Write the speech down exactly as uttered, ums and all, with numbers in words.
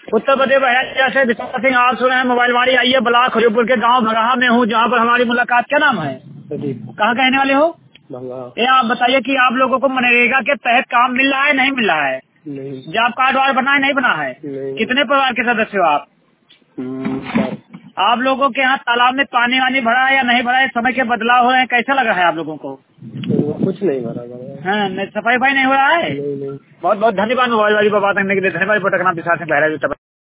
उत्तर प्रदेश बहराइच से विशाल सिंह आप सुन रहे हैं मोबाइल वाली। आइए ब्लॉक हरिपुर के गांव भगाहा में हूँ, जहाँ पर हमारी मुलाकात। क्या नाम है? कहाँ कहने वाले हो? ये आप बताइए कि आप लोगों को मनरेगा के तहत काम मिल रहा है नहीं मिल रहा है? नहीं। जॉब कार्ड वार्ड बना है नहीं बना है? नहीं। कितने परिवार के सदस्य हो आप? आप लोगों के यहाँ तालाब में पानी वानी भरा है या नहीं भरा है? समय के बदलाव हो रहे हैं, कैसा लग रहा है आप लोगों को? कुछ नहीं भरा है। सफाई भाई नहीं हो रहा है? नहीं नहीं। बहुत बहुत धन्यवाद मोबाइल वाली पर बात करने के लिए। धन्यवाद। पटकना विशाल सिंह बहराइच।